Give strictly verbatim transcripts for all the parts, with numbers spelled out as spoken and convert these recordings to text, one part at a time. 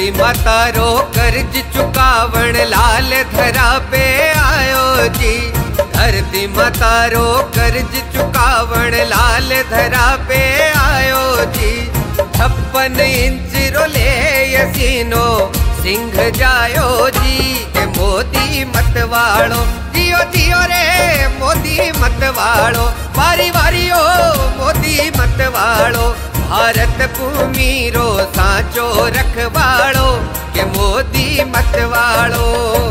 धरती माता रो कर्ज चुकावण लाल धरा पे आयो जी। धरती माता रो कर्ज चुकावण लाल धरा पे आयो जी। छप्पन इंच रो ले यसीनो सिंह जायो जी। के मोदी मतवाड़ो जियो जियो रे मोदी मतवाड़ो। वारी वारी ओ मोदी मतवाड़ो। भारत भूमि रो सांचो रखवाड़ो के मोदी मतवाड़ो।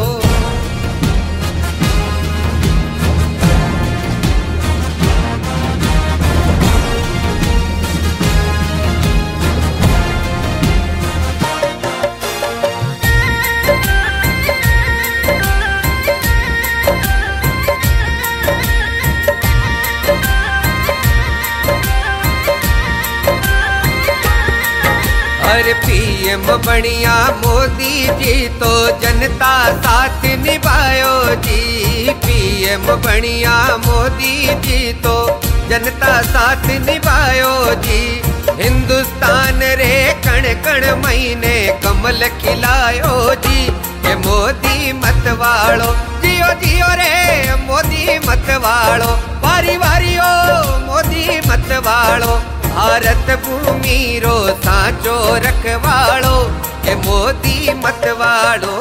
हर पीएम बढ़िया मोदी जी तो जनता साथ निभायो जी। पीएम बढ़िया मोदी जी तो जनता साथ निभायो जी। हिंदुस्तान रे कण कण महीने कमल खिलायो जी। के मोदी मतवाड़ो जियो जियो रे मोदी मतवाड़ो। वारी वारी ओ मोदी मतवाड़ो। भारत भूमि रो सांचो रखवाड़ो के मोदी मतवाड़ो।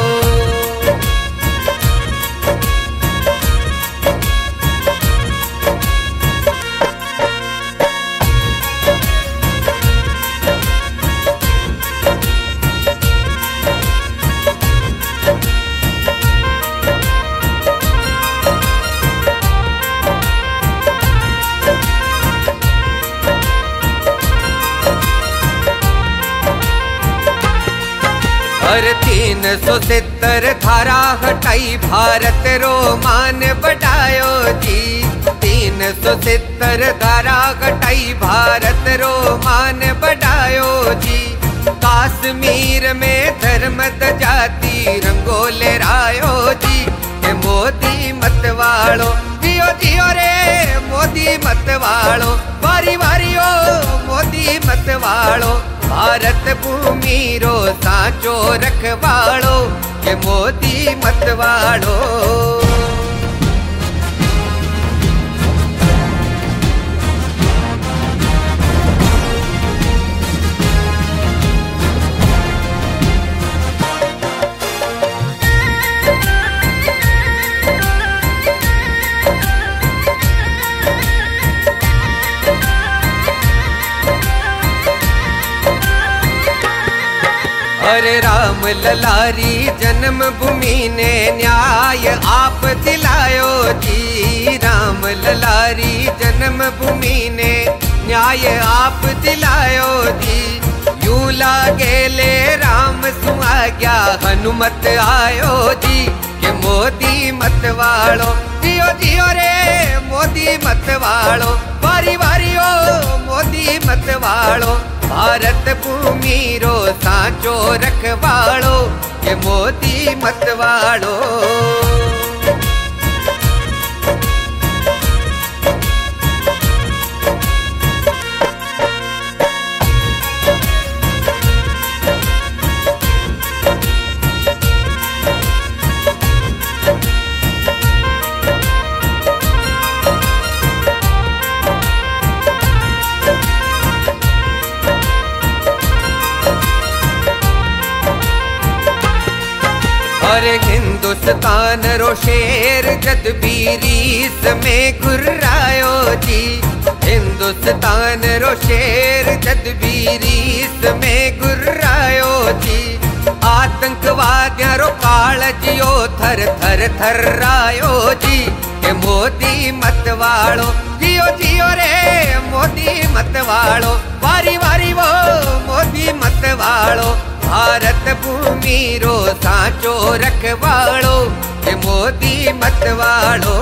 हर तीन सौ सितर धारा हटाई भारत रो मान बढ़ायो जी। तीन सौ सितर धारा हटाई भारत रो मान बढ़ायो जी। काश्मीर में धर्म जाति रंगो लहरायो जी। के मोदी मतवाड़ो जियो जियो रे मोदी मतवाड़ो। वारी वारी ओ मोदी मतवाड़ो। भारत भूमि रो सांचो रखवाड़ो के मोदी मतवाड़ो। हरे राम ललारी जन्म भूमि ने न्याय आप दिलायो जी। राम ललारी जन्म भूमि ने न्याय आप दिलायो जी। यूं लागे ले राम सुआग्या हनुमत आयो जी। के मोदी मतवाड़ो जियो जियो रे मोदी मतवाड़ो। वारी वारी ओ मोदी मतवाड़ो। भारत भूमि रो सांचो रखवाड़ो के मोदी मतवाड़ो। अरे हिंदुस्तान रो शेर जद बीरीस में घुर्रायो जी। हिंदुस्तान रो शेर जद बीरीस में घुर्रायो जी। आतंकवादियां रो काल जियो थर थर थर्रायो जी। के मोदी मतवाड़ो जियो जियो रे मोदी मतवाड़ो। वारी वारी वो मोदी मतवाड़ो। भारत भूमि रो सांचो रखवाड़ो के मोदी मतवाड़ो।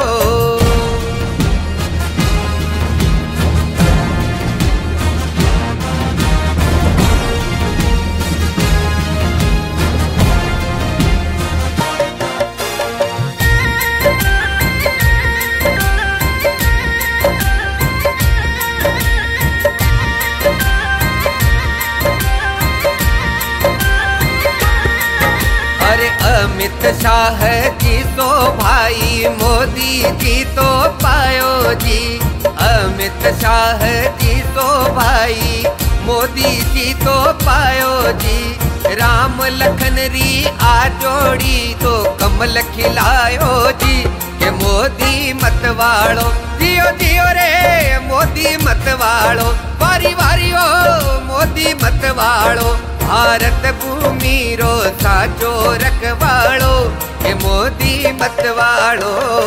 शाह जी तो भाई मोदी जी तो पायो जी। अमित शाह जी तो भाई मोदी जी तो पायो जी। राम लखन री आ जोड़ी तो कमल खिलायो जी। के मोदी मत वालो जियो जियो रे मोदी मत वालो। वारी वारी ओ मोदी मत वालो। भारत भूमि रो साचो रखवाड़ो के मोदी मत वालो।